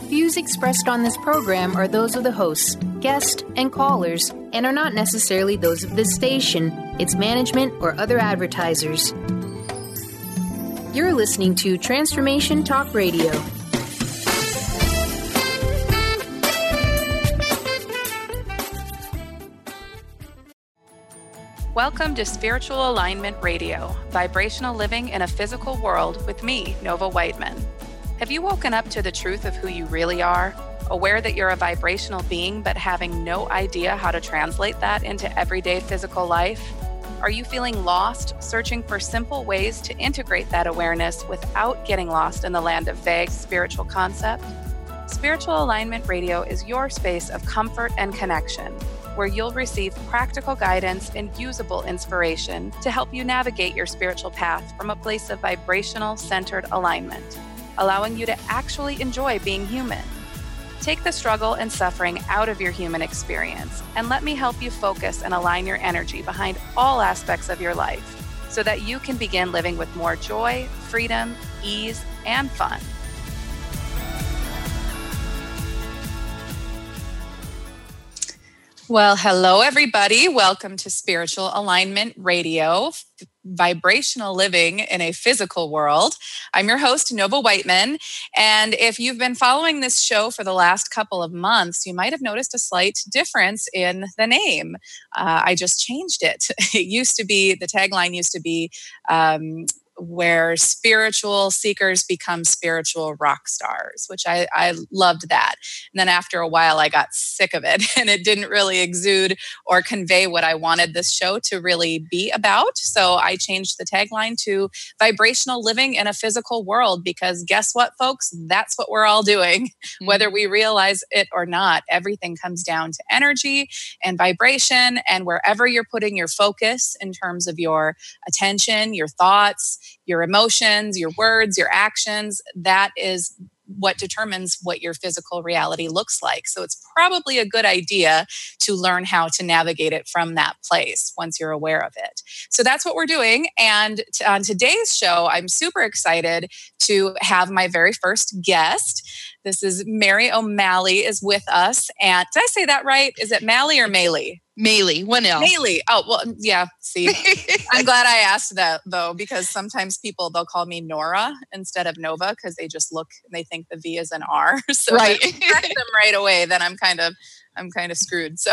Views expressed on this program are those of the hosts, guests, and callers, and are not necessarily those of this station, its management, or other advertisers. You're listening to Transformation Talk Radio. Welcome to Spiritual Alignment Radio, vibrational living in a physical world with me, Nova Whiteman. Have you woken up to the truth of who you really are? Aware that you're a vibrational being, but having no idea how to translate that into everyday physical life? Are you feeling lost, searching for simple ways to integrate that awareness without getting lost in the land of vague spiritual concept? Spiritual Alignment Radio is your space of comfort and connection, where you'll receive practical guidance and usable inspiration to help you navigate your spiritual path from a place of vibrational centered alignment, allowing you to actually enjoy being human. Take the struggle and suffering out of your human experience, and let me help you focus and align your energy behind all aspects of your life so that you can begin living with more joy, freedom, ease, and fun. Well, hello, everybody. Welcome to Spiritual Alignment Radio, vibrational living in a physical world. I'm your host, Nova Whiteman. And if you've been following this show for the last couple of months, you might have noticed a slight difference in the name. I just changed it. The tagline used to be, where spiritual seekers become spiritual rock stars, which I loved that. And then after a while, I got sick of it and it didn't really exude or convey what I wanted this show to really be about. So I changed the tagline to vibrational living in a physical world, because guess what, folks? That's what we're all doing. Mm-hmm. Whether we realize it or not, everything comes down to energy and vibration, and wherever you're putting your focus in terms of your attention, your thoughts, your emotions, your words, your actions, that is what determines what your physical reality looks like. So it's probably a good idea to learn how to navigate it from that place once you're aware of it. So that's what we're doing. And on today's show, I'm super excited to have my very first guest. This is Mary O'Malley is with us. And did I say that right? Is it Malley or Maley? Maley, one L. Maley. Oh, well, yeah. See, I'm glad I asked that though, because sometimes they'll call me Nora instead of Nova because they just look and they think the V is an R. So right. If I correct them right away, then I'm kind of screwed. So,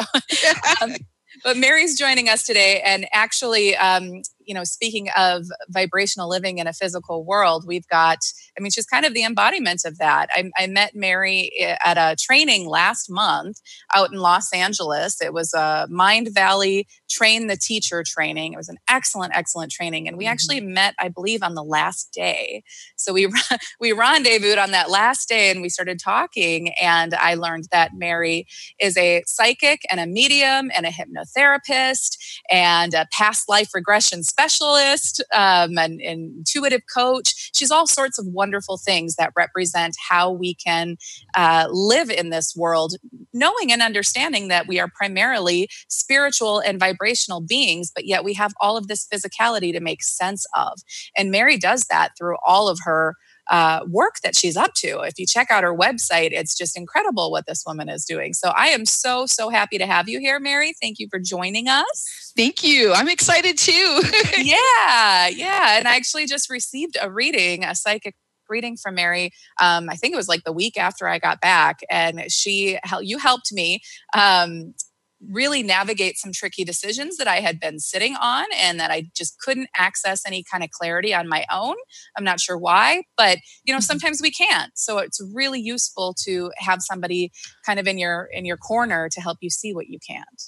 but Mary's joining us today, and actually, speaking of vibrational living in a physical world, she's kind of the embodiment of that. I met Mary at a training last month out in Los Angeles. It was a Mind Valley Train the Teacher training. It was an excellent, excellent training. And we actually met, I believe, on the last day. So we rendezvoused on that last day and we started talking. And I learned that Mary is a psychic and a medium and a hypnotherapist and a past life regression specialist, an intuitive coach. She's all sorts of wonderful things that represent how we can live in this world, knowing and understanding that we are primarily spiritual and vibrational beings, but yet we have all of this physicality to make sense of. And Mary does that through all of her work that she's up to. If you check out her website, it's just incredible what this woman is doing. So I am so, so happy to have you here, Mary. Thank you for joining us. Thank you. I'm excited too. Yeah. And I actually just received a psychic reading from Mary. I think it was like the week after I got back, and you helped me really navigate some tricky decisions that I had been sitting on and that I just couldn't access any kind of clarity on my own. I'm not sure why, but sometimes we can't. So it's really useful to have somebody kind of in your corner to help you see what you can't.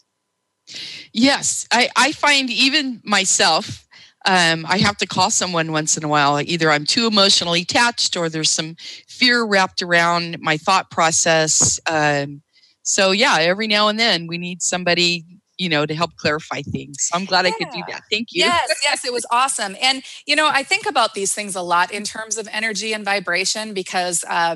Yes, I find even myself, I have to call someone once in a while. Either I'm too emotionally attached or there's some fear wrapped around my thought process. So yeah, every now and then we need somebody, to help clarify things. So I'm glad I could do that. Thank you. Yes, it was awesome. And, I think about these things a lot in terms of energy and vibration because,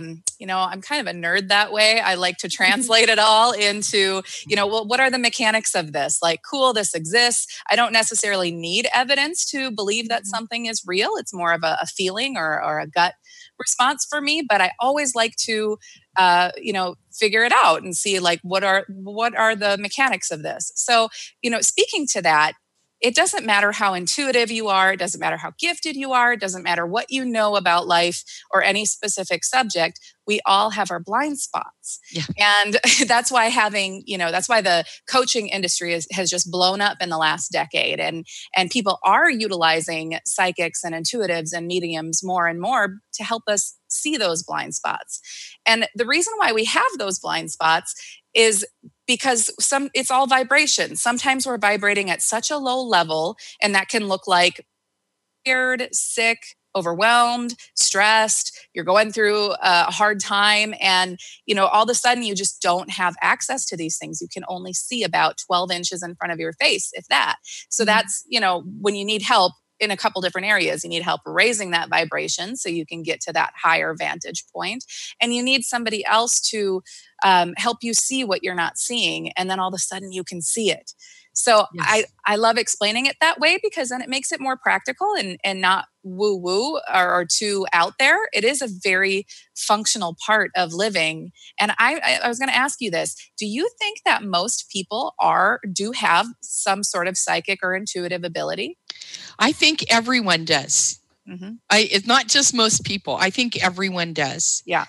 I'm kind of a nerd that way. I like to translate it all into, well, what are the mechanics of this? Like, cool, this exists. I don't necessarily need evidence to believe that something is real. It's more of a feeling or a gut response for me. But I always like to, figure it out and see like what are the mechanics of this. So, speaking to that, it doesn't matter how intuitive you are. It doesn't matter how gifted you are. It doesn't matter what you know about life or any specific subject. We all have our blind spots. Yeah. And that's why that's why the coaching industry has just blown up in the last decade. And people are utilizing psychics and intuitives and mediums more and more to help us see those blind spots. And the reason why we have those blind spots is because it's all vibration. Sometimes we're vibrating at such a low level, and that can look like scared, sick, overwhelmed, stressed, you're going through a hard time, and all of a sudden you just don't have access to these things. You can only see about 12 inches in front of your face, if that. So that's, when you need help in a couple different areas. You need help raising that vibration so you can get to that higher vantage point. And you need somebody else to help you see what you're not seeing. And then all of a sudden you can see it. So yes. I love explaining it that way because then it makes it more practical and not woo-woo or too out there. It is a very functional part of living. And I was going to ask you this. Do you think that most people do have some sort of psychic or intuitive ability? I think everyone does. Mm-hmm. It's not just most people. I think everyone does. Yeah.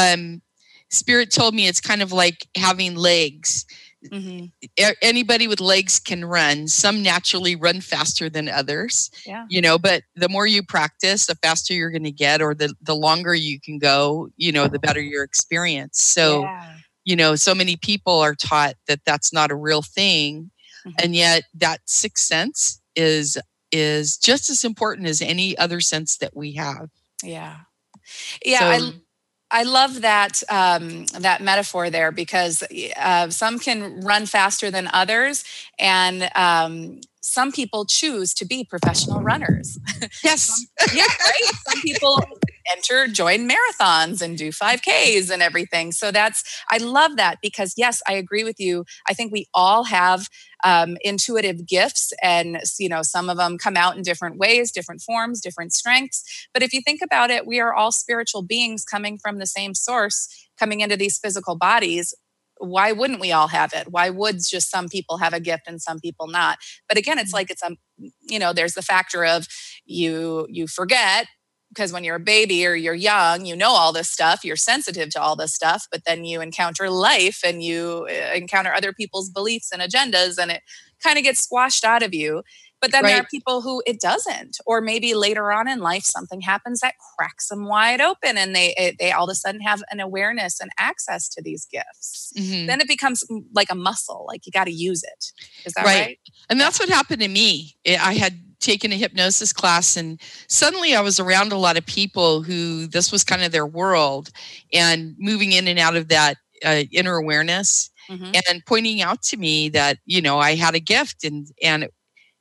Spirit told me it's kind of like having legs. Mm-hmm. Anybody with legs can run. Some naturally run faster than others. Yeah. But the more you practice, the faster you're going to get, or the longer you can go, the better your experience. So, so many people are taught that that's not a real thing. Mm-hmm. And yet that sixth sense is just as important as any other sense that we have. Yeah. Yeah. So, I love that that metaphor there because some can run faster than others, and some people choose to be professional runners. Yes. Yeah, right. Some people join marathons and do 5Ks and everything. So I love that because yes, I agree with you. I think we all have intuitive gifts, and some of them come out in different ways, different forms, different strengths. But if you think about it, we are all spiritual beings coming from the same source, coming into these physical bodies. Why wouldn't we all have it? Why would just some people have a gift and some people not? But again, it's like there's the factor of you forget. Because when you're a baby or you're young, you know all this stuff, you're sensitive to all this stuff, but then you encounter life and you encounter other people's beliefs and agendas, and it kind of gets squashed out of you. But then there are people who it doesn't, or maybe later on in life, something happens that cracks them wide open and they all of a sudden have an awareness and access to these gifts. Mm-hmm. Then it becomes like a muscle, like you got to use it. Is that right? And that's what happened to me. I had taken a hypnosis class, and suddenly I was around a lot of people who this was kind of their world, and moving in and out of that inner awareness, mm-hmm. and pointing out to me that, I had a gift and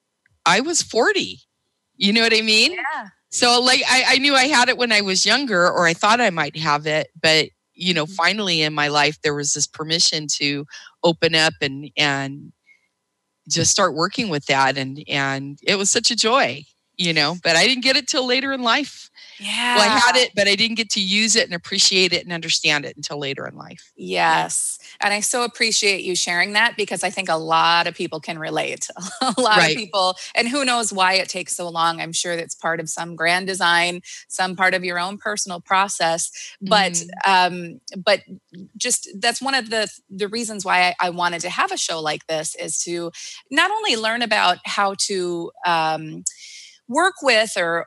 I was 40. You know what I mean? Yeah. So like I knew I had it when I was younger, or I thought I might have it, but finally in my life there was this permission to open up and just start working with that, and it was such a joy, but I didn't get it till later in life. Yeah. Well, I had it, but I didn't get to use it and appreciate it and understand it until later in life. Yes. And I so appreciate you sharing that because I think a lot of people can relate. A lot of people, and who knows why it takes so long. I'm sure that's part of some grand design, some part of your own personal process. But but just that's one of the reasons why I wanted to have a show like this, is to not only learn about how to work with or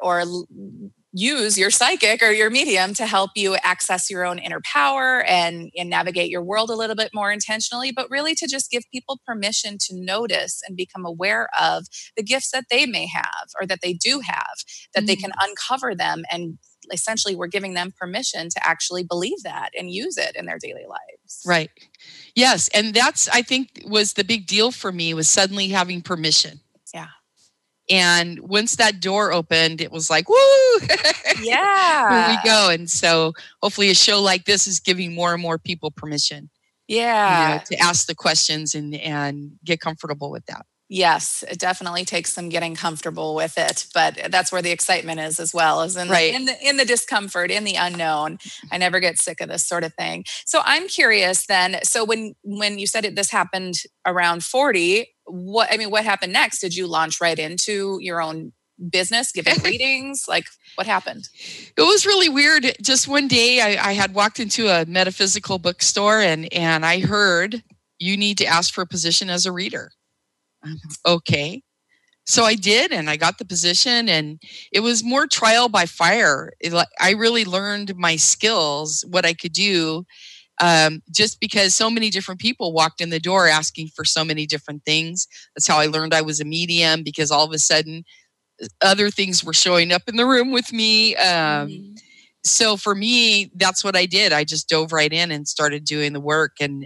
use your psychic or your medium to help you access your own inner power and navigate your world a little bit more intentionally, but really to just give people permission to notice and become aware of the gifts that they may have or that they do have, that they can uncover them. And essentially we're giving them permission to actually believe that and use it in their daily lives. Right. Yes. And that's, I think, was the big deal for me, was suddenly having permission. Yeah. And once that door opened, it was like, woo! Yeah. Here we go. And so hopefully a show like this is giving more and more people permission, Yeah. to ask the questions and get comfortable with that. Yes, it definitely takes some getting comfortable with it, but that's where the excitement is as well, is in the discomfort, in the unknown. I never get sick of this sort of thing. So I'm curious then. So when you said this happened around 40, what happened next? Did you launch right into your own business, giving readings? Like, what happened? It was really weird. Just one day, I had walked into a metaphysical bookstore and I heard, you need to ask for a position as a reader. Okay. So I did, and I got the position, and it was more trial by fire. I really learned my skills, what I could do, just because so many different people walked in the door asking for so many different things. That's how I learned I was a medium, because all of a sudden other things were showing up in the room with me. So for me, that's what I did. I just dove right in and started doing the work. And,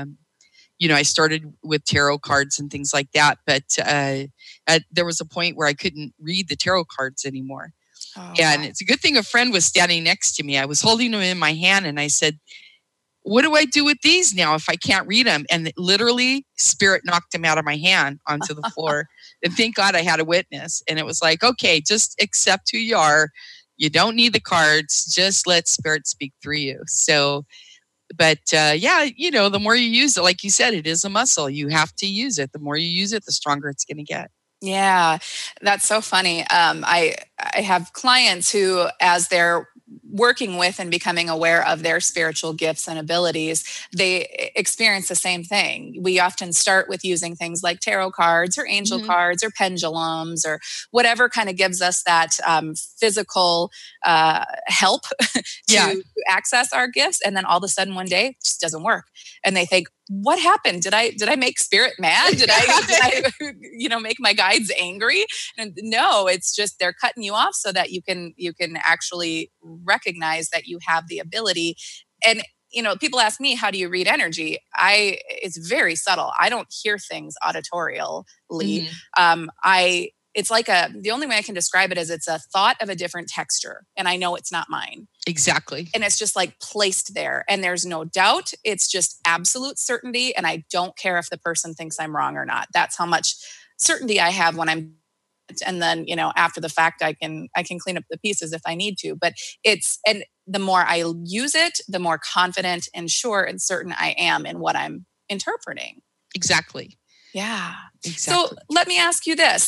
I started with tarot cards and things like that, but there was a point where I couldn't read the tarot cards anymore. Oh, and wow. It's a good thing a friend was standing next to me. I was holding them in my hand, and I said, what do I do with these now if I can't read them? And literally, spirit knocked them out of my hand onto the floor. And thank God I had a witness. And it was like, okay, just accept who you are. You don't need the cards. Just let spirit speak through you. So, but the more you use it, like you said, it is a muscle. You have to use it. The more you use it, the stronger it's going to get. Yeah, that's so funny. I have clients who, as they're working with and becoming aware of their spiritual gifts and abilities, they experience the same thing. We often start with using things like tarot cards or angel cards or pendulums or whatever kind of gives us that physical help to access our gifts. And then all of a sudden one day it just doesn't work. And they think, what happened? Did I make spirit mad? Did I make my guides angry? And no, it's just they're cutting you off so that you can actually recognize that you have the ability. And people ask me, how do you read energy? It's very subtle. I don't hear things auditorially. It's like the only way I can describe it is it's a thought of a different texture, and I know it's not mine. Exactly. And it's just like placed there, and there's no doubt. It's just absolute certainty. And I don't care if the person thinks I'm wrong or not. That's how much certainty I have when I'm, and then, after the fact, I can clean up the pieces if I need to, but and the more I use it, the more confident and sure and certain I am in what I'm interpreting. Exactly. Yeah. Exactly. So let me ask you this.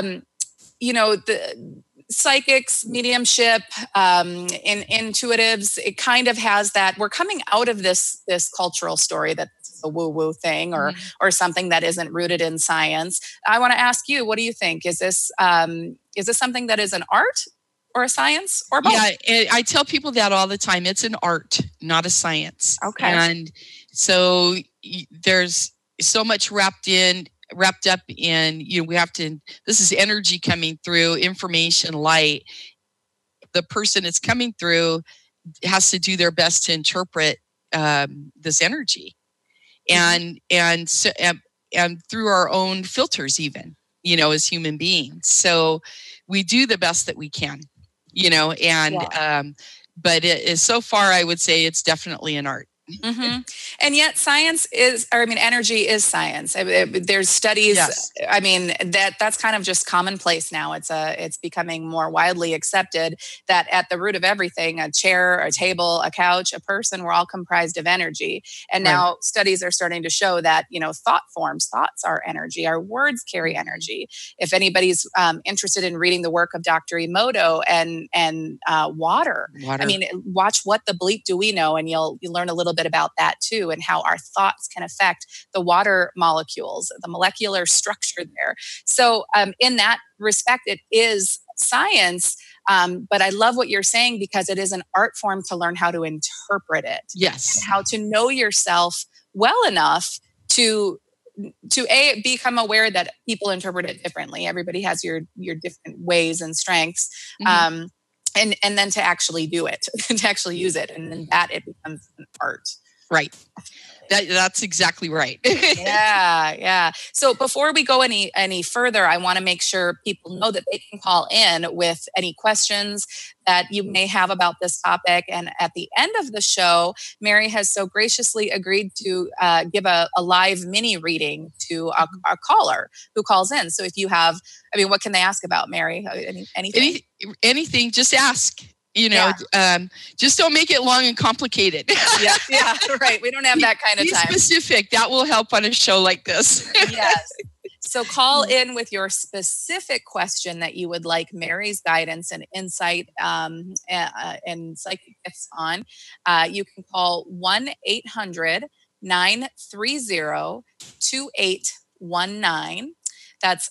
The psychics, mediumship, intuitives, it kind of has that. We're coming out of this cultural story that's a woo-woo thing or something that isn't rooted in science. I want to ask you, what do you think? Is this something that is an art or a science or both? Yeah, I tell people that all the time. It's an art, not a science. Okay. And so there's so much wrapped up in, we have to, this is energy coming through, information, light. The person it's coming through has to do their best to interpret this energy and through our own filters, even, as human beings. So we do the best that we can, but it is, so far, I would say it's definitely an art. Mm-hmm. And yet energy is science. There's studies. Yes. That's kind of just commonplace now. It's becoming more widely accepted that at the root of everything, a chair, a table, a couch, a person, we're all comprised of energy. And now studies are starting to show that, thoughts are energy. Our words carry energy. If anybody's interested in reading the work of Dr. Emoto and water. Watch What the Bleep Do We Know? And you'll learn a little bit about that too, and how our thoughts can affect the water molecules, the molecular structure there. So in that respect, it is science, but I love what you're saying, because it is an art form to learn how to interpret it. Yes. And how to know yourself well enough to become aware that people interpret it differently. Everybody has your different ways and strengths. And then to actually do it, to actually use it. And then that it becomes an art. Right. That's exactly right. Yeah. So before we go any further, I want to make sure people know that they can call in with any questions that you may have about this topic. And at the end of the show, Mary has so graciously agreed to give a live mini reading to our caller who calls in. So if you have, what can they ask about, Mary? Anything? Anything, just ask. Just don't make it long and complicated. Yeah, right. We don't have that kind of time. Be specific. That will help on a show like this. Yes. So call in with your specific question that you would like Mary's guidance and insight and psychic gifts on. You can call 1-800-930-2819. That's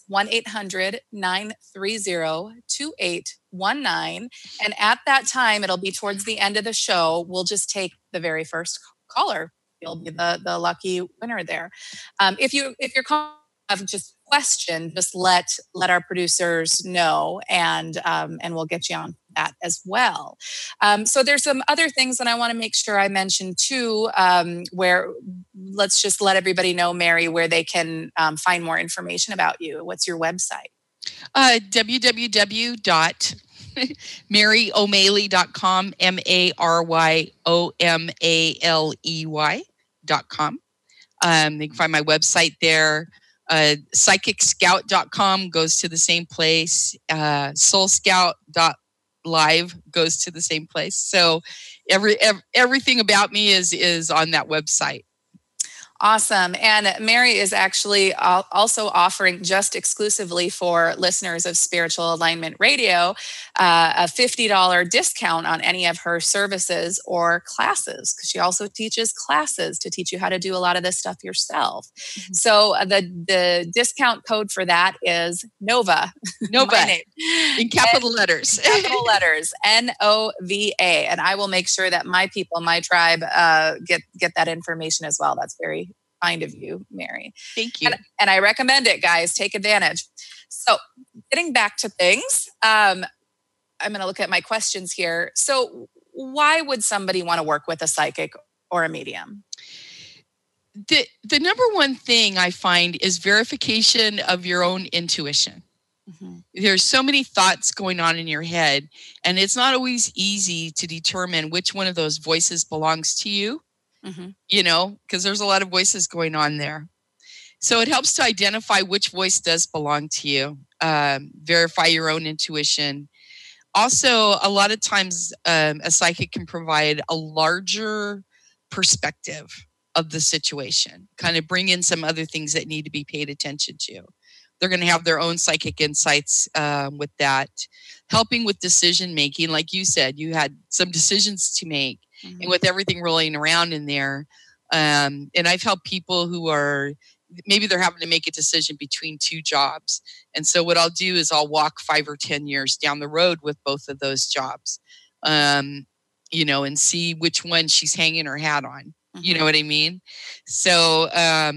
1-800-930-2819. And at that time, it'll be towards the end of the show. We'll just take the very first caller. You'll be the lucky winner there. If you're calling have just a question, just let our producers know, and we'll get you on that as well. So there's some other things that I want to make sure I mention too, where let's just let everybody know, Mary, where they can find more information about you. What's your website? www.maryomaley.com, MARYOMALEY.com. They can find my website there. PsychicScout.com goes to the same place. SoulScout.live goes to the same place. So everything about me is on that website. Awesome. And Mary is actually also offering just exclusively for listeners of Spiritual Alignment Radio a $50 discount on any of her services or classes, because she also teaches classes to teach you how to do a lot of this stuff yourself. Mm-hmm. So the discount code for that is NOVA. NOVA. In capital letters. Capital letters, NOVA. And I will make sure that my people, my tribe, get that information as well. That's very kind of you, Mary. Thank you. And I recommend it, guys. Take advantage. So getting back to things, I'm going to look at my questions here. So why would somebody want to work with a psychic or a medium? The number one thing I find is verification of your own intuition. Mm-hmm. There's so many thoughts going on in your head, and it's not always easy to determine which one of those voices belongs to you. Mm-hmm. Because there's a lot of voices going on there. So it helps to identify which voice does belong to you, verify your own intuition. Also, a lot of times a psychic can provide a larger perspective of the situation, kind of bring in some other things that need to be paid attention to. They're going to have their own psychic insights with that, helping with decision making. Like you said, you had some decisions to make. Mm-hmm. And with everything rolling around in there, and I've helped people who are, maybe they're having to make a decision between two jobs. And so what I'll do is I'll walk 5 or 10 years down the road with both of those jobs, and see which one she's hanging her hat on. Mm-hmm. You know what I mean? So,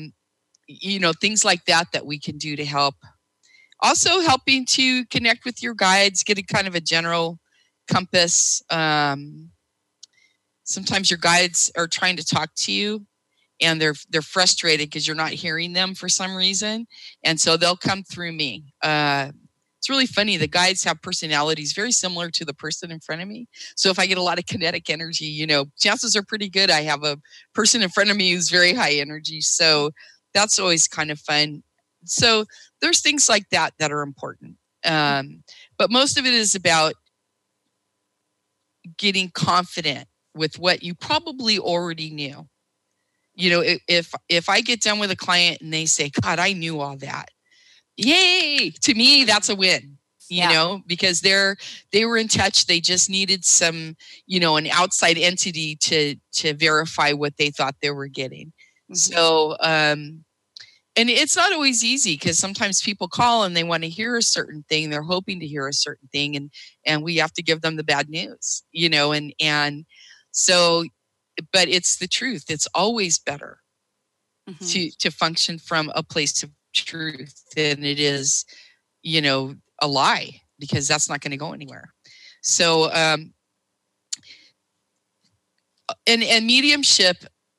things like that we can do to help. Also helping to connect with your guides, get a kind of a general compass. Sometimes your guides are trying to talk to you and they're frustrated because you're not hearing them for some reason. And so they'll come through me. It's really funny. The guides have personalities very similar to the person in front of me. So if I get a lot of kinetic energy, chances are pretty good I have a person in front of me who's very high energy. So that's always kind of fun. So there's things like that are important. But most of it is about getting confident with what you probably already knew. If I get done with a client and they say, God, I knew all that. Yay! To me, that's a win, because they were in touch. They just needed some, an outside entity to verify what they thought they were getting. Mm-hmm. So, and it's not always easy because sometimes people call and they want to hear a certain thing. They're hoping to hear a certain thing. And we have to give them the bad news, and so, but it's the truth. It's always better mm-hmm. to function from a place of truth than it is, a lie, because that's not going to go anywhere. So, and mediumship,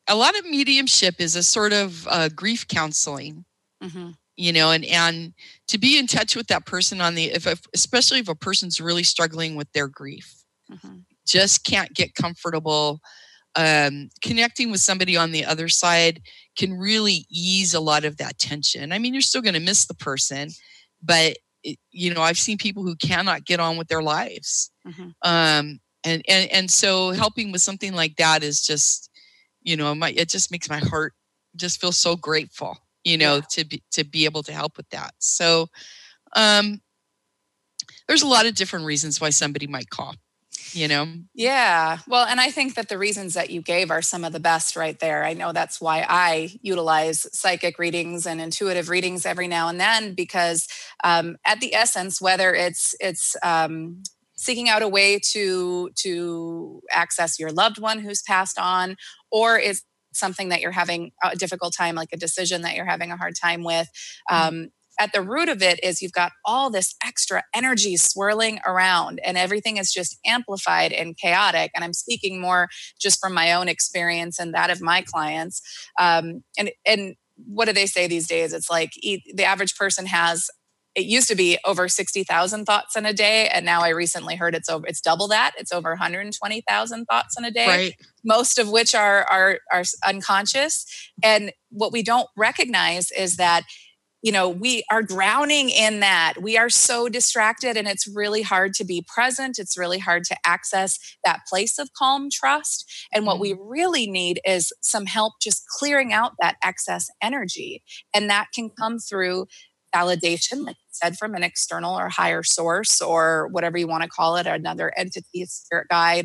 a lot of mediumship is a sort of grief counseling, Mm-hmm. And to be in touch with that person especially if a person's really struggling with their grief, Mm-hmm. just can't get comfortable. Connecting with somebody on the other side can really ease a lot of that tension. I mean, you're still going to miss the person, but I've seen people who cannot get on with their lives. Mm-hmm. And so helping with something like that is just, it just makes my heart just feel so grateful, to be able to help with that. So, there's a lot of different reasons why somebody might call. Yeah. Well, and I think that the reasons that you gave are some of the best right there. I know that's why I utilize psychic readings and intuitive readings every now and then, because at the essence, whether it's seeking out a way to access your loved one who's passed on, or it's something that you're having a difficult time, like a decision that you're having a hard time with, at the root of it is you've got all this extra energy swirling around, and everything is just amplified and chaotic. And I'm speaking more just from my own experience and that of my clients. And what do they say these days? It's like the average person has, it used to be over 60,000 thoughts in a day. And now I recently heard it's double that. It's over 120,000 thoughts in a day, right, most of which are unconscious. And what we don't recognize is that we are drowning in that. We are so distracted, and it's really hard to be present. It's really hard to access that place of calm trust. And what we really need is some help just clearing out that excess energy. And that can come through validation, like you said, from an external or higher source, or whatever you want to call it, another entity, spirit guide.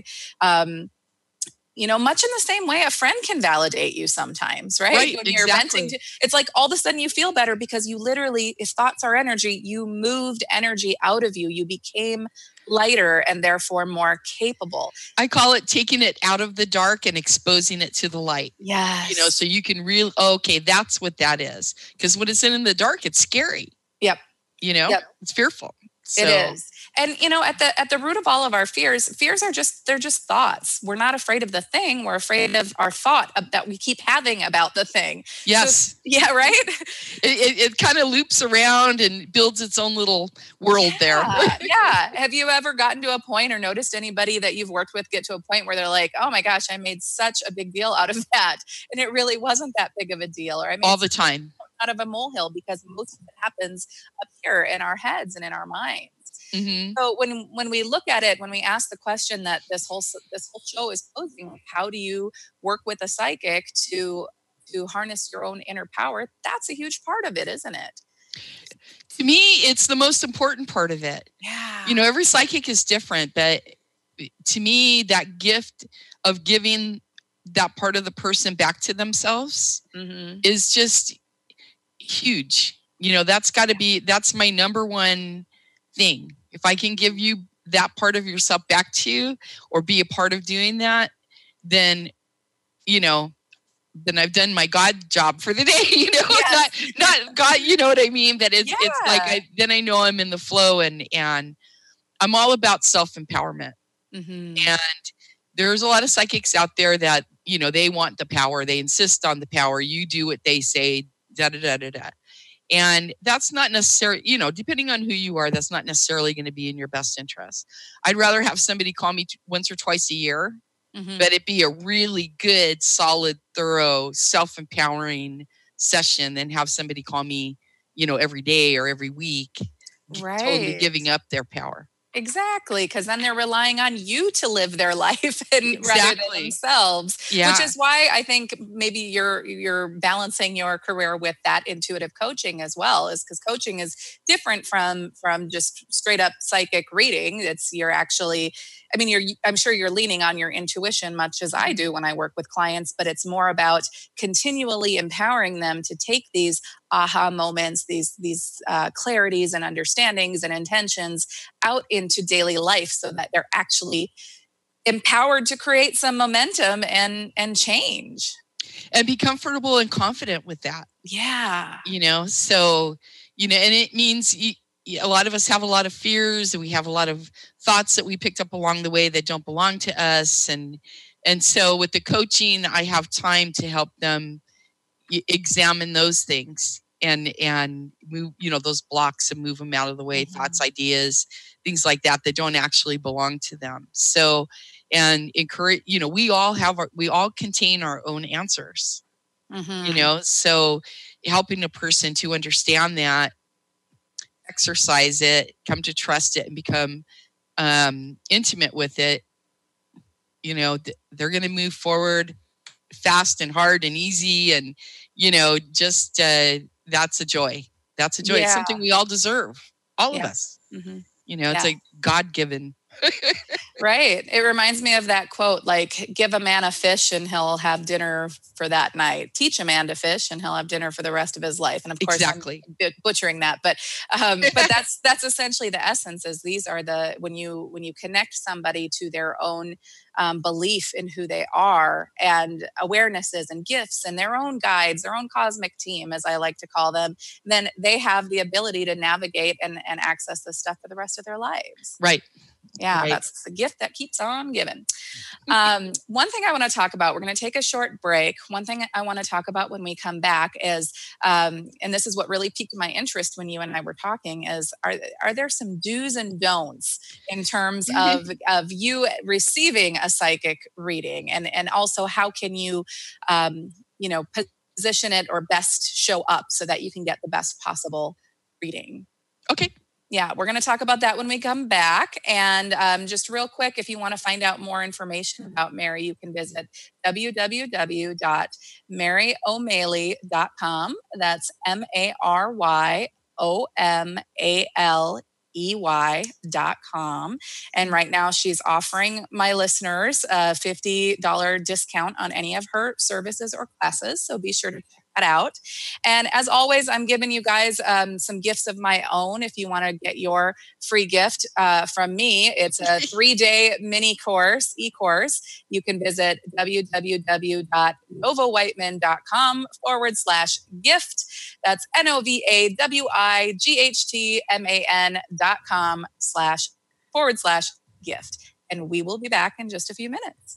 Much in the same way a friend can validate you sometimes, right? Right, when you're venting, it's like all of a sudden you feel better because you literally, if thoughts are energy, you moved energy out of you. You became lighter and therefore more capable. I call it taking it out of the dark and exposing it to the light. Yes. So you can really, okay, that's what that is. Because when it's in the dark, it's scary. Yep. It's fearful. So. It is. And, at the root of all of our fears are they're just thoughts. We're not afraid of the thing. We're afraid of our thought that we keep having about the thing. Yes. So, yeah. Right. It kind of loops around and builds its own little world there. Yeah. Have you ever gotten to a point or noticed anybody that you've worked with get to a point where they're like, oh my gosh, I made such a big deal out of that. And it really wasn't that big of a deal. Or I mean, all the time. Out of a molehill, because most of it happens up here in our heads and in our minds. Mm-hmm. So when we look at it, when we ask the question that this whole show is posing, how do you work with a psychic to harness your own inner power? That's a huge part of it, isn't it? To me, it's the most important part of it. Yeah. Every psychic is different, but to me, that gift of giving that part of the person back to themselves is just huge. That's my number one thing. If I can give you that part of yourself back to you, or be a part of doing that, then I've done my God job for the day. Yes. not God. You know what I mean? That it's like then I know I'm in the flow, and I'm all about self-empowerment. Mm-hmm. And there's a lot of psychics out there that they want the power. They insist on the power. You do what they say. Da da da da da. And that's not necessarily, depending on who you are, that's not necessarily going to be in your best interest. I'd rather have somebody call me once or twice a year, but it be a really good, solid, thorough, self-empowering session than have somebody call me, every day or every week, totally giving up their power. Exactly, because then they're relying on you to live their life rather than themselves. Yeah. Which is why I think maybe you're balancing your career with that intuitive coaching as well, is because coaching is different from just straight up psychic reading. I'm sure you're leaning on your intuition much as I do when I work with clients, but it's more about continually empowering them to take these aha moments, these clarities and understandings and intentions out into daily life, so that they're actually empowered to create some momentum and change. And be comfortable and confident with that. Yeah. So, and it means a lot of us have a lot of fears, and we have a lot of thoughts that we picked up along the way that don't belong to us. And And so with the coaching, I have time to help them examine those things and move, those blocks and move them out of the way, thoughts, ideas, things like that don't actually belong to them. So, and encourage, we all contain our own answers, so helping a person to understand that, exercise it, come to trust it, and become intimate with it, they're going to move forward fast and hard and easy. And, just that's a joy. That's a joy. Yeah. It's something we all deserve. All of us. Mm-hmm. It's like God-given. Right. It reminds me of that quote, like, give a man a fish and he'll have dinner for that night. Teach a man to fish and he'll have dinner for the rest of his life. And of course, exactly. I'm butchering that, but that's essentially the essence. Is these are when you connect somebody to their own belief in who they are, and awarenesses and gifts and their own guides, their own cosmic team, as I like to call them, then they have the ability to navigate and access this stuff for the rest of their lives. Right. Yeah, right. That's the gift that keeps on giving. One thing I want to talk about, we're going to take a short break. One thing I want to talk about when we come back is, and this is what really piqued my interest when you and I were talking, is are there some do's and don'ts in terms of you receiving a psychic reading, and also how can you, position it or best show up so that you can get the best possible reading? Okay. Yeah, we're going to talk about that when we come back. And just real quick, if you want to find out more information about Mary, you can visit www.maryomaley.com. That's MaryOmaley.com. And right now she's offering my listeners a $50 discount on any of her services or classes. So be sure to check that out. And as always, I'm giving you guys some gifts of my own. If you want to get your free gift from me, it's a 3-day mini course, e-course. You can visit www.novawhiteman.com/gift. That's NOVAWIGHTMAN.com//gift. And we will be back in just a few minutes.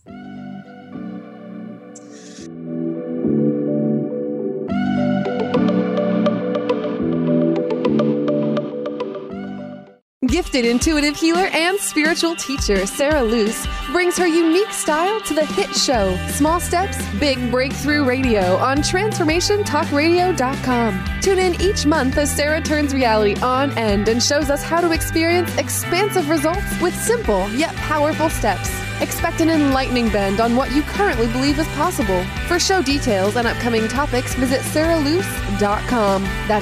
Gifted intuitive healer and spiritual teacher Sarah Luce brings her unique style to the hit show Small Steps, Big Breakthrough Radio on TransformationTalkRadio.com. Tune in each month as Sarah turns reality on end and shows us how to experience expansive results with simple yet powerful steps. Expect an enlightening bend on what you currently believe is possible. For show details and upcoming topics, visit SarahLuce.com. That's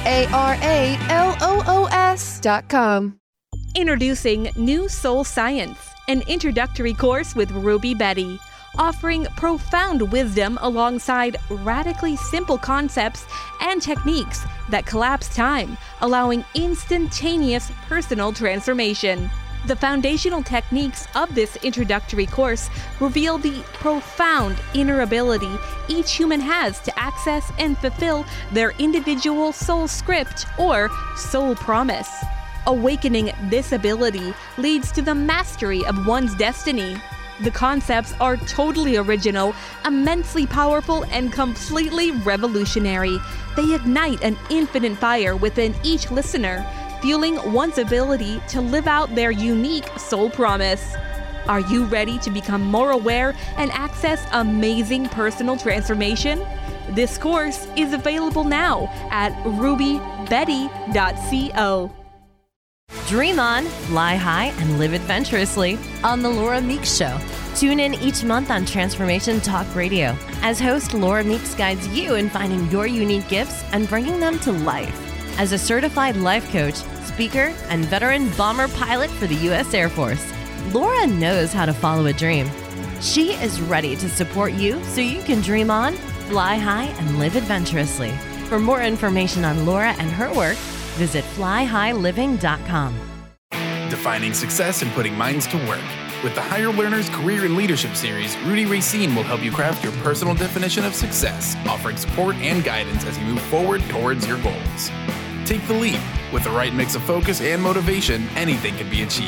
SarahLoos.com. Introducing New Soul Science, an introductory course with Ruby Betty, offering profound wisdom alongside radically simple concepts and techniques that collapse time, allowing instantaneous personal transformation. The foundational techniques of this introductory course reveal the profound inner ability each human has to access and fulfill their individual soul script or soul promise. Awakening this ability leads to the mastery of one's destiny. The concepts are totally original, immensely powerful, and completely revolutionary. They ignite an infinite fire within each listener, fueling one's ability to live out their unique soul promise. Are you ready to become more aware and access amazing personal transformation? This course is available now at rubybetty.co. Dream on, fly high, and live adventurously on The Laura Meeks Show. Tune in each month on Transformation Talk Radio as host Laura Meeks guides you in finding your unique gifts and bringing them to life. As a certified life coach, speaker, and veteran bomber pilot for the U.S. Air Force, Laura knows how to follow a dream. She is ready to support you so you can dream on, fly high, and live adventurously. For more information on Laura and her work, visit flyhighliving.com. Defining success and putting minds to work. With the Higher Learners Career and Leadership Series, Rudy Racine will help you craft your personal definition of success, offering support and guidance as you move forward towards your goals. Take the leap. With the right mix of focus and motivation, anything can be achieved.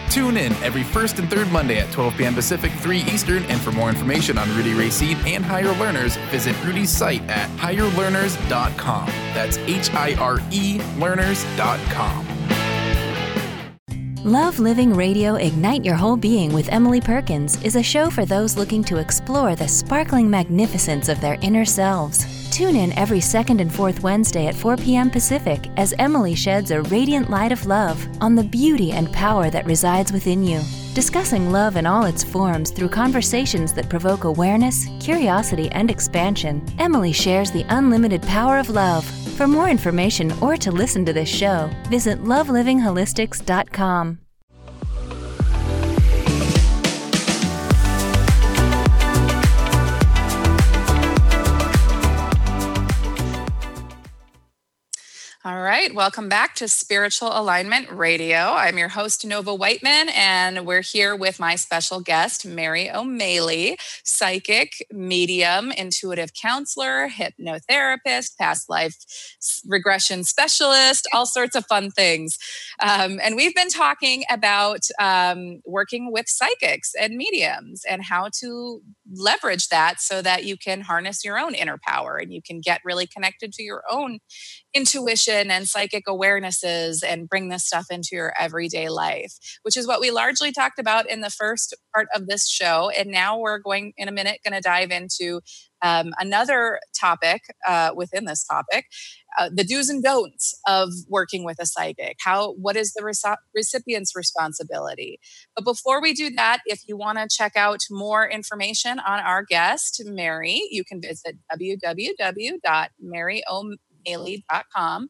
Tune in every first and third Monday at 12 p.m. Pacific, 3 Eastern, and for more information on Rudy Racine and Higher Learners, visit Rudy's site at higherlearners.com. That's HIRE learners.com. Love Living Radio Ignite Your Whole Being with Emily Perkins is a show for those looking to explore the sparkling magnificence of their inner selves. Tune in every second and fourth Wednesday at 4 p.m. Pacific as Emily sheds a radiant light of love on the beauty and power that resides within you. Discussing love in all its forms through conversations that provoke awareness, curiosity, and expansion, Emily shares the unlimited power of love. For more information or to listen to this show, visit lovelivingholistics.com. All right, welcome back to Spiritual Alignment Radio. I'm your host, Nova Whiteman, and we're here with my special guest, Mary O'Malley, psychic, medium, intuitive counselor, hypnotherapist, past life regression specialist, all sorts of fun things. And we've been talking about working with psychics and mediums and how to leverage that so that you can harness your own inner power and you can get really connected to your own intuition and psychic awarenesses and bring this stuff into your everyday life, which is what we largely talked about in the first part of this show. And now we're going to dive into another topic within this topic, the do's and don'ts of working with a psychic. What is the recipient's responsibility? But before we do that, if you want to check out more information on our guest, Mary, you can visit www.maryomaley.com,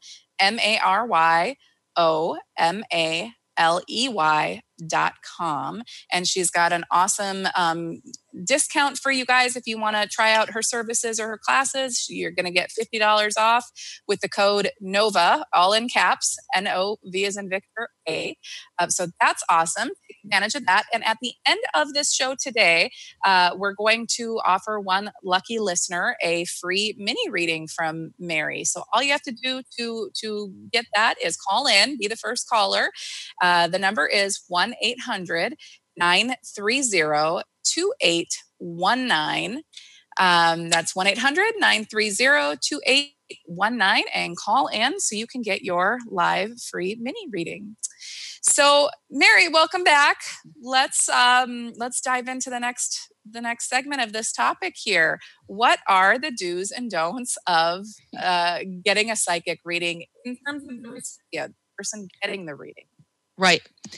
MaryoMaley.com. And she's got an awesome discount for you guys. If you want to try out her services or her classes, you're going to get $50 off with the code NOVA, all in caps, N-O-V as in Victor, A. So that's awesome. Take advantage of that. And at the end of this show today, we're going to offer one lucky listener a free mini reading from Mary. So all you have to do to get that is call in, be the first caller. The number is 1-800-930-2819. That's 1-800-930-2819 and call in so you can get your live free mini reading. So Mary, welcome back. Let's dive into the next segment of this topic here. What are the do's and don'ts of getting a psychic reading in terms of the person getting the reading? Right.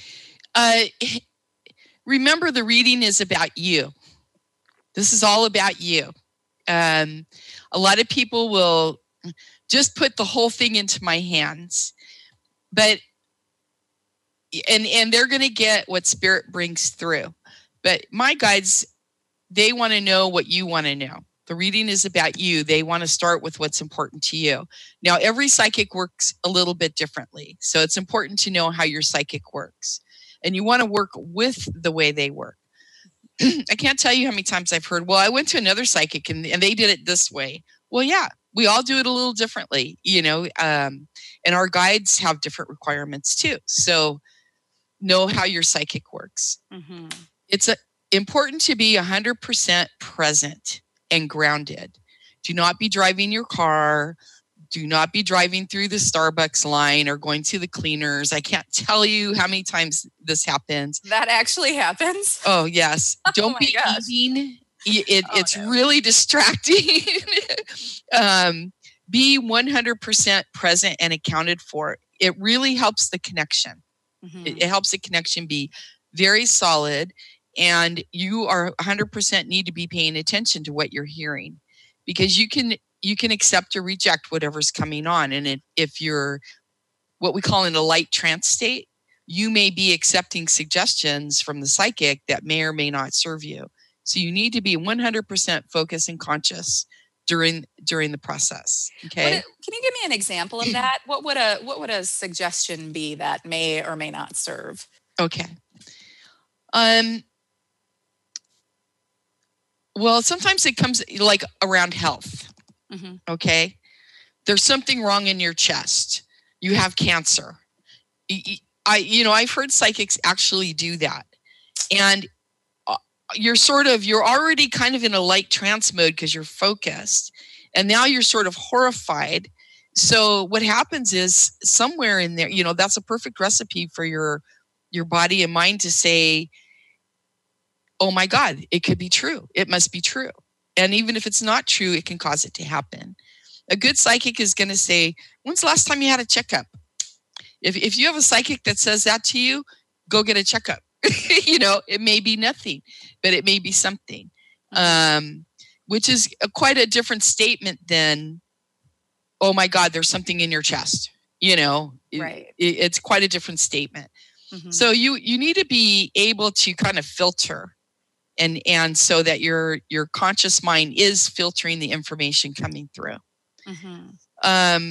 Remember, the reading is about you. This is all about you. A lot of people will just put the whole thing into my hands, but and they're going to get what Spirit brings through. But my guides, they want to know what you want to know. The reading is about you. They want to start with what's important to you. Now, every psychic works a little bit differently. So it's important to know how your psychic works. And you want to work with the way they work. I can't tell you how many times I've heard, well, I went to another psychic and they did it this way. Well, yeah, we all do it a little differently, and our guides have different requirements too. So know how your psychic works. Mm-hmm. It's important to be 100% present and grounded. Do not be driving your car. Do not be driving through the Starbucks line or going to the cleaners. I can't tell you how many times this happens. That actually happens? Oh, yes. Don't be eating. It's really distracting. Be 100% present and accounted for. It really helps the connection. Mm-hmm. It helps the connection be very solid, and you are 100% need to be paying attention to what you're hearing, because you can accept or reject whatever's coming on. And if you're what we call in a light trance state, you may be accepting suggestions from the psychic that may or may not serve you. So you need to be 100% focused and conscious during the process. Okay. Can you give me an example of that? What would a suggestion be that may or may not serve? Okay. Well, sometimes it comes like around health. Mm-hmm. Okay. There's something wrong in your chest. You have cancer. I've heard psychics actually do that. And you're already kind of in a light trance mode because you're focused. And now you're sort of horrified. So what happens is somewhere in there, that's a perfect recipe for your body and mind to say, oh my God, it could be true. It must be true. And even if it's not true, it can cause it to happen. A good psychic is going to say, when's the last time you had a checkup? If you have a psychic that says that to you, go get a checkup. It may be nothing, but it may be something, which is quite a different statement than, oh my God, there's something in your chest. Right. It's quite a different statement. Mm-hmm. So you need to be able to kind of filter and so that your conscious mind is filtering the information coming through. Mm-hmm.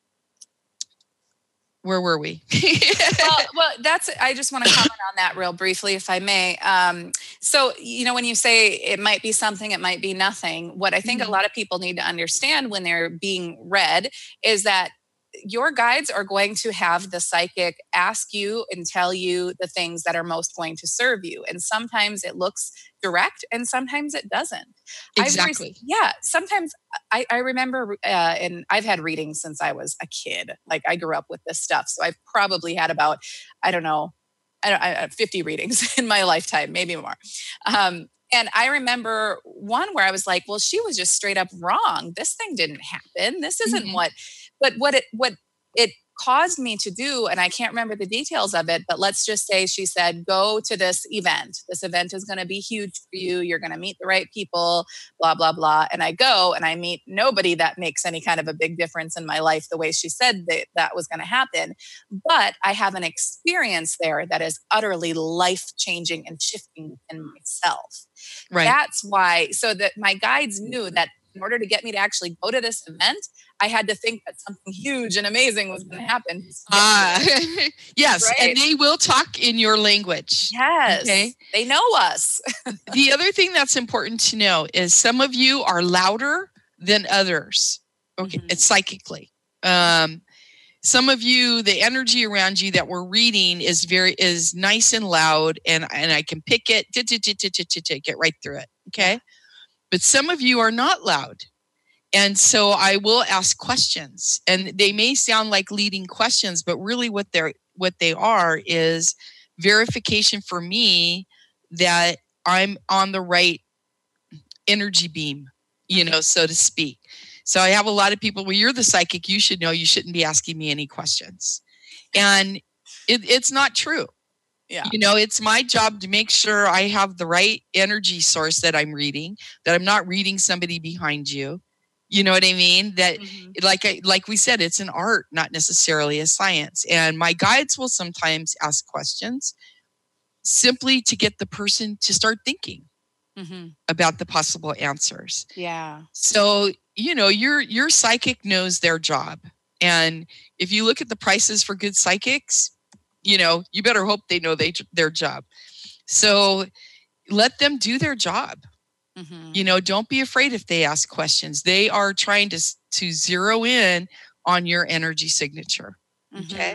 Where were we? well, I just want to comment on that real briefly, if I may. So, when you say it might be something, it might be nothing, what I think a lot of people need to understand when they're being read is that your guides are going to have the psychic ask you and tell you the things that are most going to serve you. And sometimes it looks direct and sometimes it doesn't. Exactly. Sometimes I remember, and I've had readings since I was a kid. Like I grew up with this stuff. So I've probably had about, 50 readings in my lifetime, maybe more. And I remember one where I was like, well, she was just straight up wrong. This thing didn't happen. This isn't what it caused me to do, and I can't remember the details of it, but let's just say she said, go to this event. This event is going to be huge for you. You're going to meet the right people, blah, blah, blah. And I go and I meet nobody that makes any kind of a big difference in my life the way she said that was going to happen. But I have an experience there that is utterly life-changing and shifting in myself. Right. That's why, so that my guides knew that in order to get me to actually go to this event, I had to think that something huge and amazing was going to happen. Yes, right? And they will talk in your language. Yes, okay? They know us. The other thing that's important to know is some of you are louder than others. Okay, It's psychically. Some of you, the energy around you that we're reading is nice and loud, and I can pick it, get right through it. Okay. But some of you are not loud. And so I will ask questions, and they may sound like leading questions, but really what they are is verification for me that I'm on the right energy beam, so to speak. So I have a lot of people, well, you're the psychic, you should know you shouldn't be asking me any questions. And it's not true. Yeah. It's my job to make sure I have the right energy source that I'm reading, that I'm not reading somebody behind you. You know what I mean? That like we said, it's an art, not necessarily a science. And my guides will sometimes ask questions simply to get the person to start thinking about the possible answers. Yeah. So, your psychic knows their job. And if you look at the prices for good psychics, you better hope they know their job. So let them do their job. Don't be afraid if they ask questions. They are trying to zero in on your energy signature. Okay.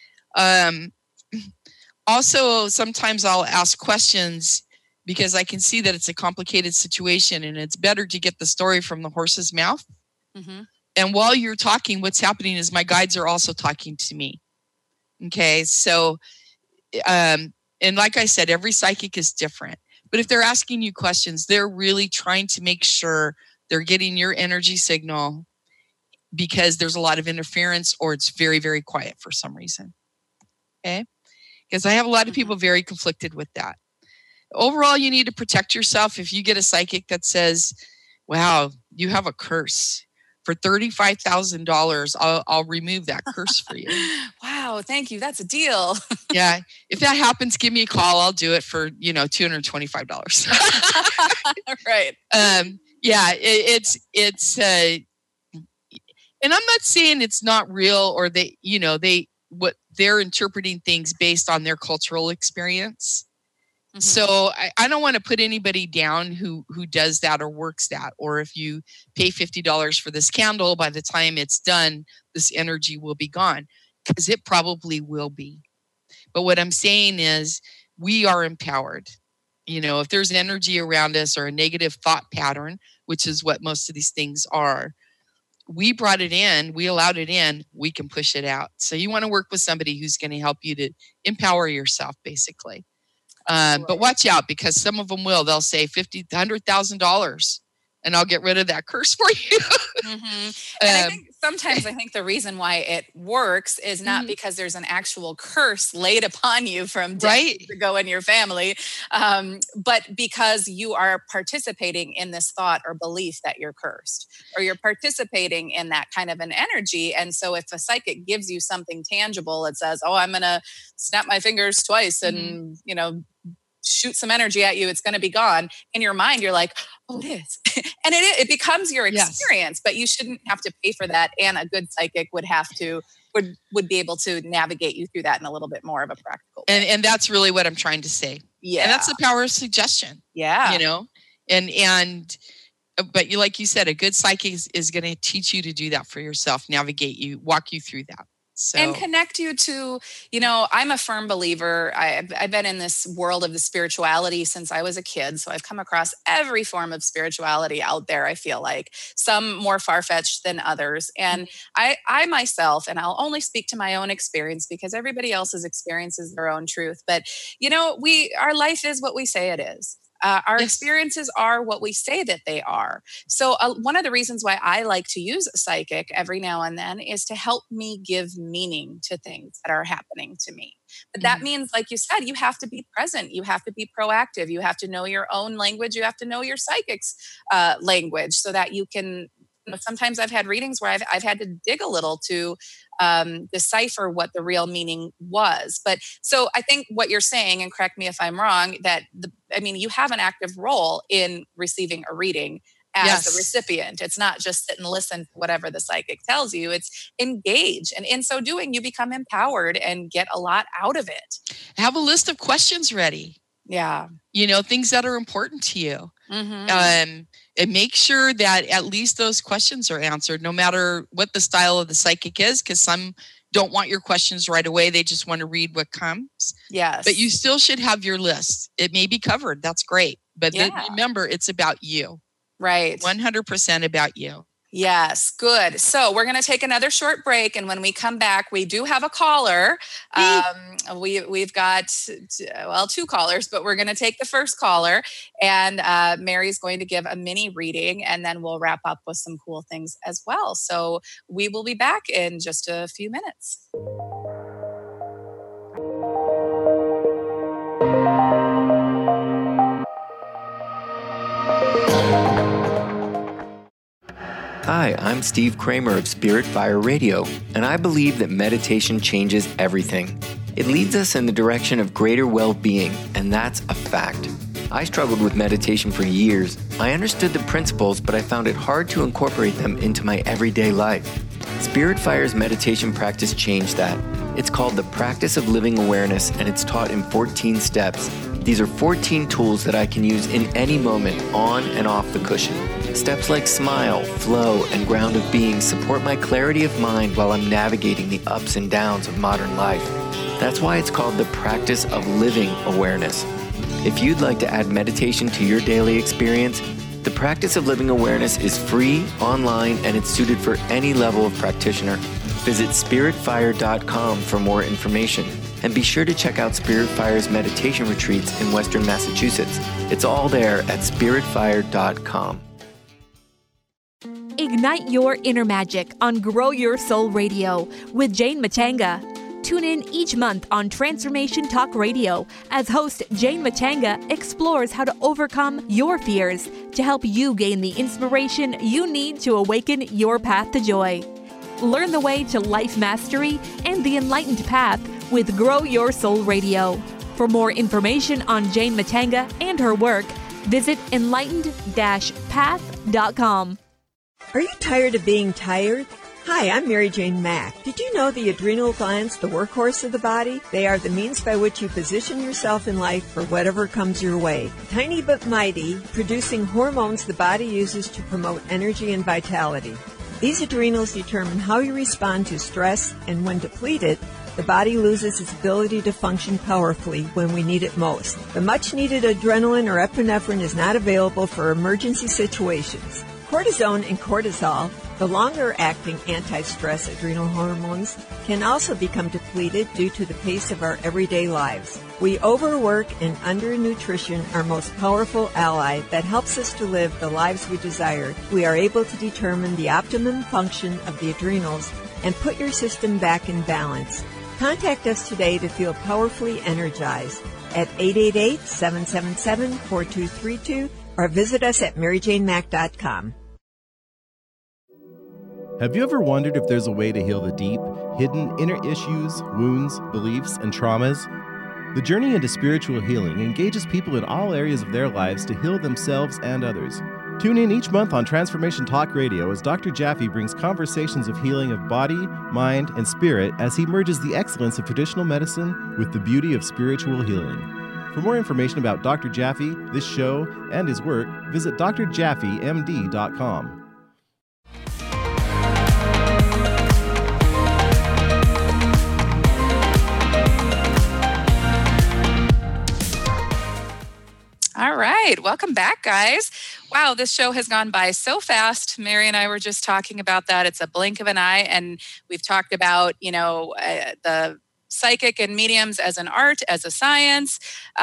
Also, sometimes I'll ask questions because I can see that it's a complicated situation and it's better to get the story from the horse's mouth. And while you're talking, what's happening is my guides are also talking to me. Okay. So, and like I said, every psychic is different, but if they're asking you questions, they're really trying to make sure they're getting your energy signal because there's a lot of interference or it's very, very quiet for some reason. Okay. Because I have a lot of people very conflicted with that. Overall, you need to protect yourself. If you get a psychic that says, wow, you have a curse, for $35,000, I'll remove that curse for you. Wow, thank you. That's a deal. Yeah. If that happens, give me a call. I'll do it for, $225. Right. Yeah, it's and I'm not saying it's not real or they're interpreting things based on their cultural experience. So I don't want to put anybody down who does that or works that. Or if you pay $50 for this candle, by the time it's done, this energy will be gone, because it probably will be. But what I'm saying is we are empowered. You know, if there's energy around us or a negative thought pattern, which is what most of these things are, we brought it in, we allowed it in, we can push it out. So you want to work with somebody who's going to help you to empower yourself, basically. But watch out, because some of them they'll say $50,000 to $100,000 and I'll get rid of that curse for you. Mm-hmm. And I think the reason why it works is not because there's an actual curse laid upon you from decades ago in your family, but because you are participating in this thought or belief that you're cursed, or you're participating in that kind of an energy. And so if a psychic gives you something tangible, it says, oh, I'm going to snap my fingers twice and, you know, shoot some energy at you, it's going to be gone. In your mind, you're like, oh, it is. And it becomes your experience, but you shouldn't have to pay for that. And a good psychic would be able to navigate you through that in a little bit more of a practical way. And that's really what I'm trying to say. Yeah. And that's the power of suggestion. Yeah. You know, but like you said, a good psychic is going to teach you to do that for yourself, navigate you, walk you through that. So. And connect you to, you know, I'm a firm believer. I've been in this world of the spirituality since I was a kid. So I've come across every form of spirituality out there, I feel like, some more far-fetched than others. And I myself, and I'll only speak to my own experience because everybody else's experience is their own truth. But, you know, our life is what we say it is. Our experiences are what we say that they are. So one of the reasons why I like to use a psychic every now and then is to help me give meaning to things that are happening to me. But that means, like you said, you have to be present. You have to be proactive. You have to know your own language. You have to know your psychic's language so that you can. Sometimes I've had readings where I've had to dig a little to decipher what the real meaning was. But so I think what you're saying, and correct me if I'm wrong, that you have an active role in receiving a reading as the recipient. It's not just sit and listen to whatever the psychic tells you. It's engage. And in so doing, you become empowered and get a lot out of it. Have a list of questions ready. Yeah. You know, things that are important to you. And make sure that at least those questions are answered, no matter what the style of the psychic is, because some don't want your questions right away. They just want to read what comes. Yes. But you still should have your list. It may be covered. That's great. But then remember, it's about you. Right. 100% about you. Yes, good. So we're going to take another short break. And when we come back, we do have a caller. We've got, two callers, but we're going to take the first caller. And Mary's going to give a mini reading, and then we'll wrap up with some cool things as well. So we will be back in just a few minutes. Hi, I'm Steve Kramer of Spirit Fire Radio, and I believe that meditation changes everything. It leads us in the direction of greater well-being, and that's a fact. I struggled with meditation for years. I understood the principles, but I found it hard to incorporate them into my everyday life. Spirit Fire's meditation practice changed that. It's called the Practice of Living Awareness, and it's taught in 14 steps. These are 14 tools that I can use in any moment, on and off the cushion. Steps like smile, flow, and ground of being support my clarity of mind while I'm navigating the ups and downs of modern life. That's why it's called the Practice of Living Awareness. If you'd like to add meditation to your daily experience, the Practice of Living Awareness is free, online, and it's suited for any level of practitioner. Visit spiritfire.com for more information. And be sure to check out Spirit Fire's meditation retreats in Western Massachusetts. It's all there at spiritfire.com. Ignite your inner magic on Grow Your Soul Radio with Jane Matanga. Tune in each month on Transformation Talk Radio as host Jane Matanga explores how to overcome your fears to help you gain the inspiration you need to awaken your path to joy. Learn the way to life mastery and the enlightened path with Grow Your Soul Radio. For more information on Jane Matanga and her work, visit enlightened-path.com. Are you tired of being tired? Hi, I'm Mary Jane Mack. Did you know the adrenal glands, the workhorse of the body? They are the means by which you position yourself in life for whatever comes your way. Tiny but mighty, producing hormones the body uses to promote energy and vitality. These adrenals determine how you respond to stress, and when depleted, the body loses its ability to function powerfully when we need it most. The much-needed adrenaline or epinephrine is not available for emergency situations. Cortisone and cortisol, the longer-acting anti-stress adrenal hormones, can also become depleted due to the pace of our everyday lives. We overwork and undernutrition, our most powerful ally that helps us to live the lives we desire. We are able to determine the optimum function of the adrenals and put your system back in balance. Contact us today to feel powerfully energized at 888-777-4232 or visit us at maryjanemack.com. Have you ever wondered if there's a way to heal the deep, hidden inner issues, wounds, beliefs, and traumas? The journey into spiritual healing engages people in all areas of their lives to heal themselves and others. Tune in each month on Transformation Talk Radio as Dr. Jaffe brings conversations of healing of body, mind, and spirit as he merges the excellence of traditional medicine with the beauty of spiritual healing. For more information about Dr. Jaffe, this show, and his work, visit drjaffemd.com. All right. Welcome back, guys. Wow, this show has gone by so fast. Mary and I were just talking about that. It's a blink of an eye. And we've talked about, the psychic and mediums as an art, as a science,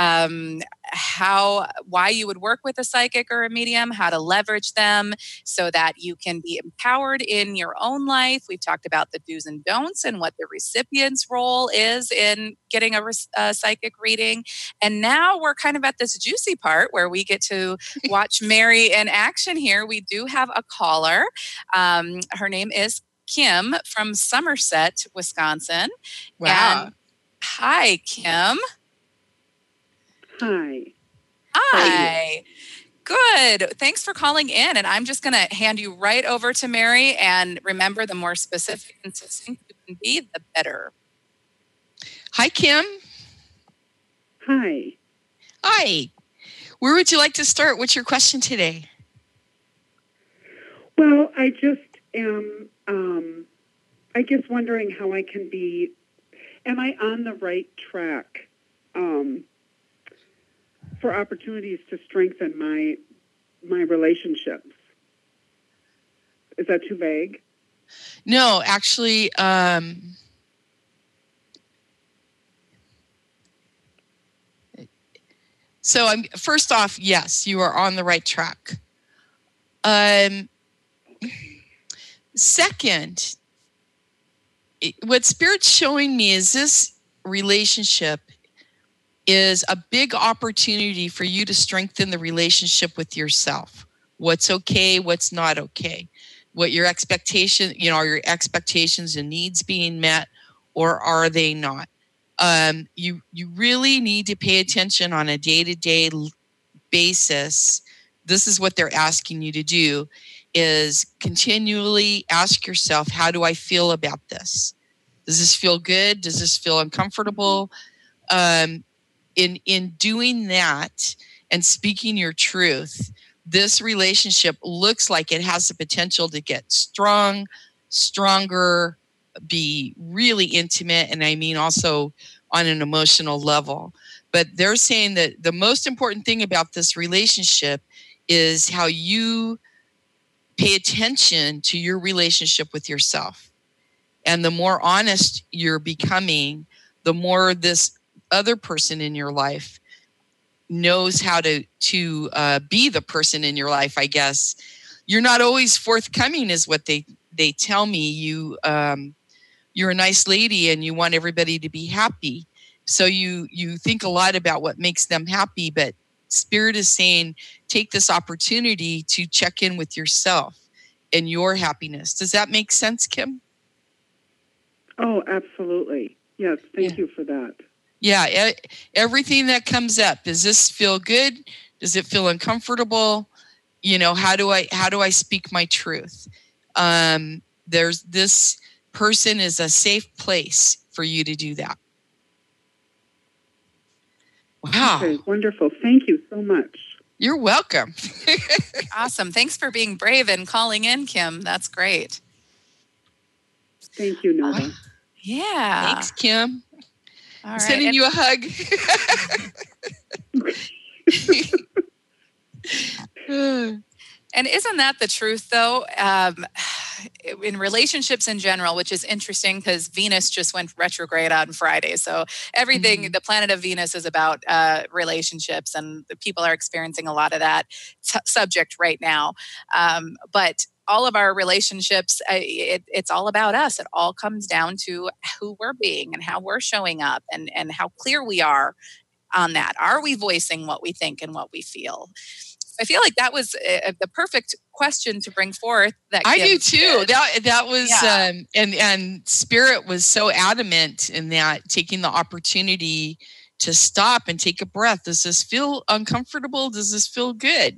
why you would work with a psychic or a medium, how to leverage them so that you can be empowered in your own life. We've talked about the do's and don'ts and what the recipient's role is in getting a psychic reading. And now we're kind of at this juicy part where we get to watch Mary in action here. We do have a caller. Her name is Kim from Somerset, Wisconsin. Wow. And hi, Kim. Hi. Hi. Good. Thanks for calling in. And I'm just going to hand you right over to Mary. And remember, the more specific and succinct you can be, the better. Hi, Kim. Hi. Hi. Where would you like to start? What's your question today? Well, I just am, I guess, wondering how I can be, am I on the right track for opportunities to strengthen my relationships? Is that too vague? No, actually, so first off, yes, you are on the right track. Second, what Spirit's showing me is this relationship is a big opportunity for you to strengthen the relationship with yourself. What's okay, what's not okay. What your expectation, are your expectations and needs being met, or are they not? You really need to pay attention on a day-to-day basis. This is what they're asking you to do, is continually ask yourself, how do I feel about this? Does this feel good? Does this feel uncomfortable? In doing that and speaking your truth, this relationship looks like it has the potential to get stronger, be really intimate, and I mean also on an emotional level. But they're saying that the most important thing about this relationship is how you pay attention to your relationship with yourself. And the more honest you're becoming, the more this other person in your life knows how to be the person in your life, I guess. You're not always forthcoming is what they tell me. You're a nice lady and you want everybody to be happy. So you think a lot about what makes them happy, but Spirit is saying, take this opportunity to check in with yourself and your happiness. Does that make sense, Kim? Oh, absolutely. Yes. Thank you for that. Yeah. Everything that comes up, does this feel good? Does it feel uncomfortable? How do I speak my truth? There's this person is a safe place for you to do that. Wow. Okay, wonderful. Thank you so much. You're welcome. Awesome. Thanks for being brave and calling in, Kim. That's great. Thank you, Nova. Yeah. Thanks, Kim. All I'm right. sending you a hug. And isn't that the truth, though? In relationships in general, which is interesting because Venus just went retrograde on Friday. So everything, the planet of Venus is about relationships, and the people are experiencing a lot of that subject right now. But all of our relationships, it's all about us. It all comes down to who we're being and how we're showing up and how clear we are on that. Are we voicing what we think and what we feel? I feel like that was the perfect question to bring forth. That I Kim do too. did. That was, and Spirit was so adamant in that, taking the opportunity to stop and take a breath. Does this feel uncomfortable? Does this feel good?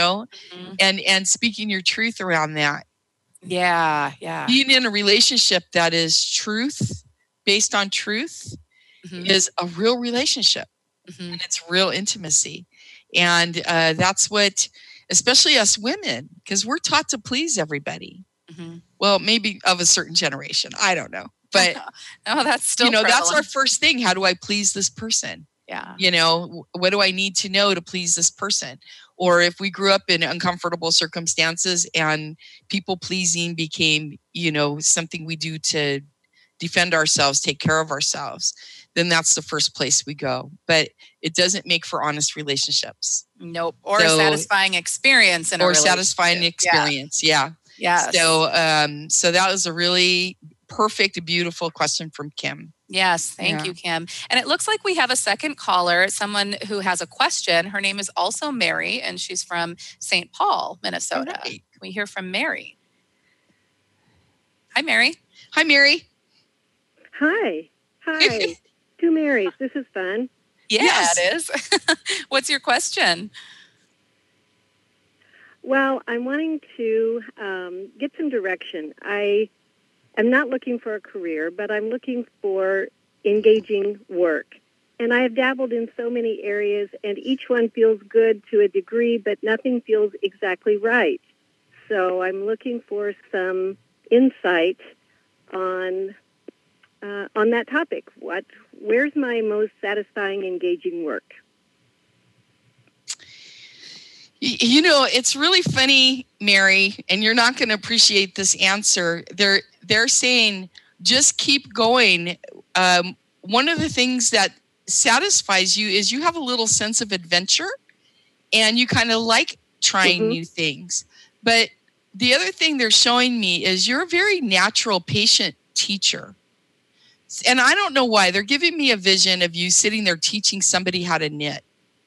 And speaking your truth around that. Yeah. Being in a relationship that is truth, based on truth, is a real relationship, and it's real intimacy. And that's what, especially us women, because we're taught to please everybody. Well, maybe of a certain generation. I don't know. But no, that's still that's our first thing. How do I please this person? Yeah. What do I need to know to please this person? Or if we grew up in uncomfortable circumstances and people pleasing became, something we do to defend ourselves, take care of ourselves, then that's the first place we go. But it doesn't make for honest relationships. Nope. Or a satisfying experience in a relationship. Satisfying experience. Yeah. So that was a really perfect, beautiful question from Kim. Yes. Thank you, Kim. And it looks like we have a second caller, someone who has a question. Her name is also Mary, and she's from St. Paul, Minnesota. Right. Can we hear from Mary? Hi, Mary. Hi, Mary. Hi. Two Marys. This is fun. Yeah, yes. It is. What's your question? Well, I'm wanting to get some direction. I am not looking for a career, but I'm looking for engaging work. And I have dabbled in so many areas, and each one feels good to a degree, but nothing feels exactly right. So I'm looking for some insight on that topic. Where's my most satisfying, engaging work? It's really funny, Mary, and you're not going to appreciate this answer. They're saying just keep going. One of the things that satisfies you is you have a little sense of adventure, and you kind of like trying new things. But the other thing they're showing me is you're a very natural, patient teacher. And I don't know why. They're giving me a vision of you sitting there teaching somebody how to knit.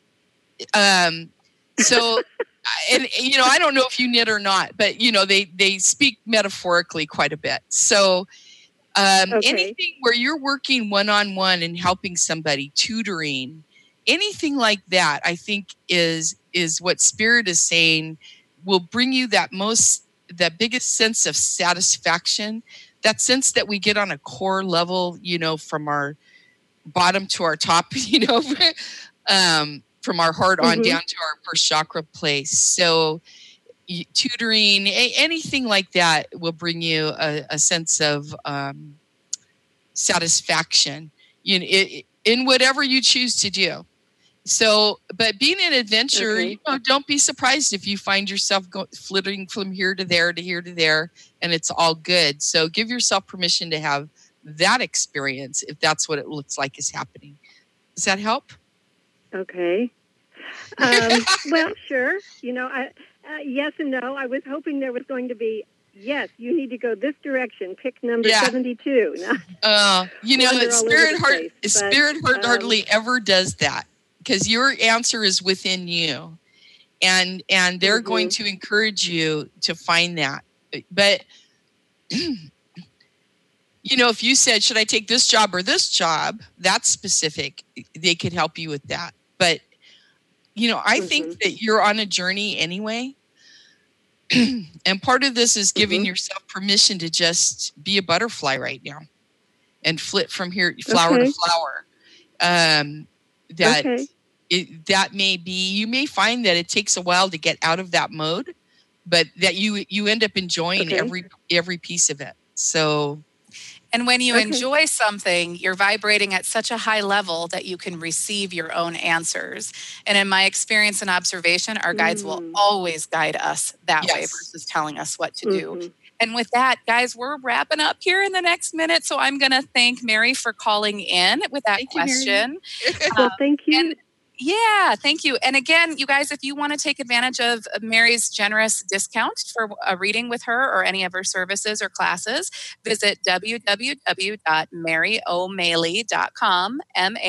So, I don't know if you knit or not, but, they speak metaphorically quite a bit. So anything where you're working one-on-one and helping somebody, tutoring, anything like that, I think is what Spirit is saying will bring you that biggest sense of satisfaction, that sense that we get on a core level, from our bottom to our top, from our heart on down to our first chakra place. So tutoring, anything like that will bring you a sense of satisfaction in whatever you choose to do. So, but being an adventurer, don't be surprised if you find yourself flitting from here to there to here to there, and it's all good. So give yourself permission to have that experience if that's what it looks like is happening. Does that help? Okay. Well, sure. Yes and no. I was hoping there was going to be, yes, you need to go this direction. Pick number 72. Spirit hardly ever does that, because your answer is within you, and they're going to encourage you to find that. But if you said, should I take this job or this job, that's specific. They could help you with that. But I think that you're on a journey anyway. And part of this is giving yourself permission to just be a butterfly right now and flit from here, flower to flower. That may be, you may find that it takes a while to get out of that mode, but that you end up enjoying every piece of it. So And when you enjoy something, you're vibrating at such a high level that you can receive your own answers. And in my experience and observation, our guides will always guide us that way versus telling us what to do. And with that, guys, we're wrapping up here in the next minute. So I'm going to thank Mary for calling in with that question. Well, thank you. Yeah, thank you. And again, you guys, if you want to take advantage of Mary's generous discount for a reading with her or any of her services or classes, visit www.maryomaley.com,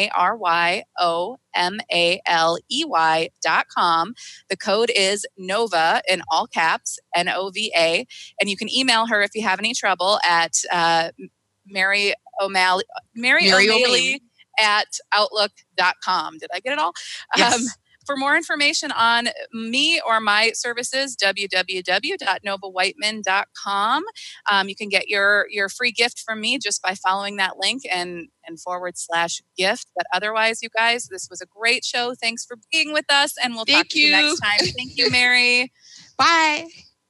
MaryOmaley.com. The code is NOVA in all caps, NOVA. And you can email her if you have any trouble at Mary O'Maley at outlook.com. Did I get it all? Yes. For more information on me or my services, www.novawhiteman.com. You can get your free gift from me just by following that link and /gift. But otherwise, you guys, this was a great show. Thanks for being with us, and we'll talk to you next time. Thank you, Mary. Bye.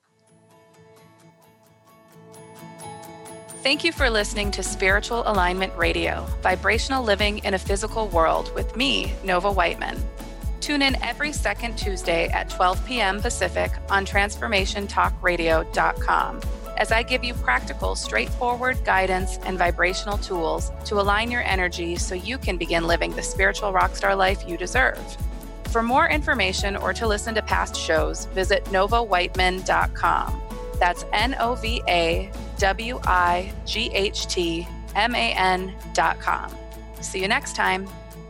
Thank you for listening to Spiritual Alignment Radio, vibrational living in a physical world with me, Nova Whiteman. Tune in every second Tuesday at 12 p.m. Pacific on TransformationTalkRadio.com as I give you practical, straightforward guidance and vibrational tools to align your energy so you can begin living the spiritual rockstar life you deserve. For more information or to listen to past shows, visit NovaWhiteman.com. That's NovaWhightman.com. See you next time.